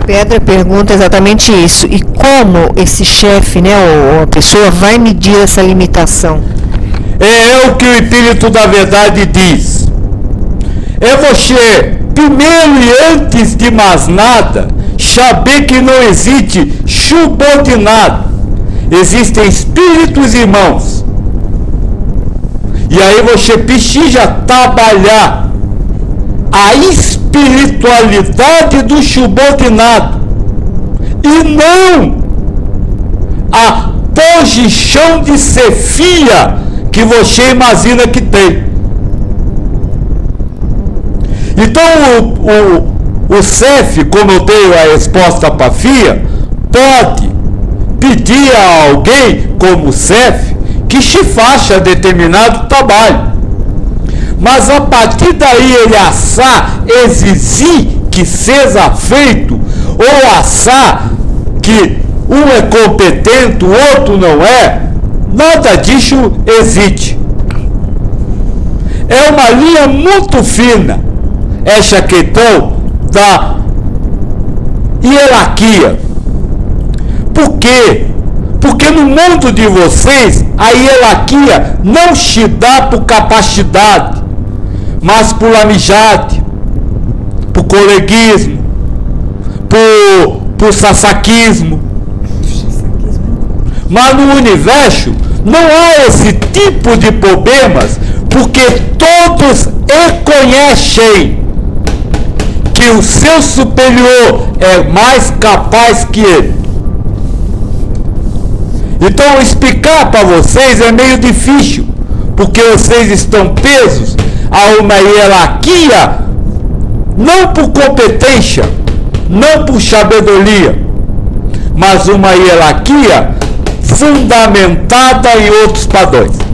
Pedra pergunta exatamente isso. E como esse chefe, né, ou a pessoa, vai medir essa limitação? É o que o Espírito da Verdade diz. É você, primeiro e antes de mais nada, saber que não existe subordinado. Existem espíritos irmãos. E aí você precisa trabalhar a espiritualidade do subordinado e não a posição de chefia que você imagina que tem. Então o chefe, como eu tenho a resposta para a FIA, pode pedir a alguém como chefe que se faça determinado trabalho. Mas a partir daí ele assar, exigir que seja feito, ou assar que um é competente, o outro não é, nada disso existe. É uma linha muito fina, essa questão da hierarquia. Por quê? Porque no mundo de vocês, a hierarquia não se dá por capacidade, mas por amizade, por coleguismo, por sasaquismo. Mas no universo não há esse tipo de problemas, porque todos reconhecem que o seu superior é mais capaz que ele. Então explicar para vocês é meio difícil, porque vocês estão presos a uma hierarquia, não por competência, não por sabedoria, mas uma hierarquia fundamentada em outros padrões.